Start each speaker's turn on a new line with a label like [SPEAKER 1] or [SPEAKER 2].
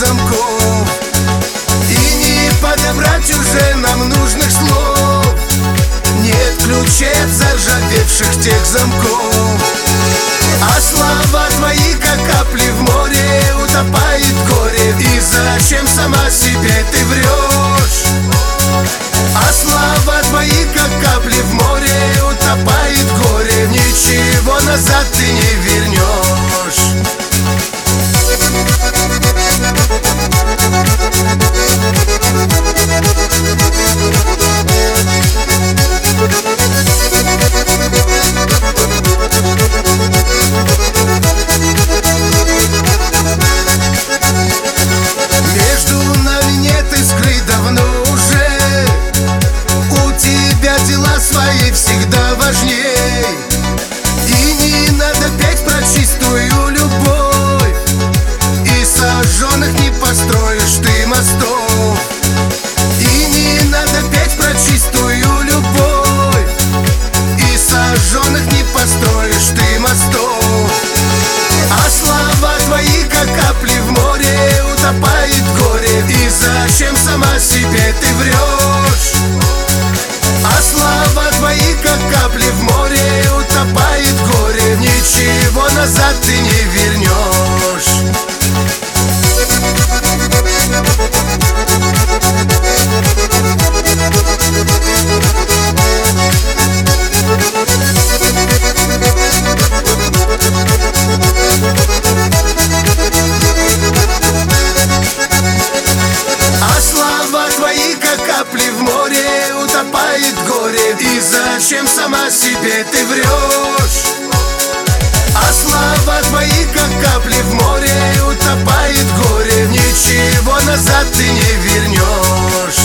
[SPEAKER 1] замков. И не подобрать уже нам нужных слов. Нет ключей от заржавевших тех замков. А слова твои, как капли в море, утопает горе. И зачем сама себе ты врешь? А слова твои, как капли в море, утопает горе. Ничего назад ты не вернешь. Между нами нет искры давно уже. У тебя дела свои всегда важней. И не надо петь про чистую любовь. И сожженных не построишь ты мостов. И не надо петь про чистую любовь. И сожженных не построишь ты мостов. А слова твои, как капли в море, утопает горе. И зачем сама себе ты врешь? А слова твои, как капли в море, утопает горе. Ничего назад ты не вернешь. А слова твои, как капли в море, утопает горе. И зачем сама себе ты врешь? А слова твои, как капли в море, утопает горе. Ничего назад ты не вернешь.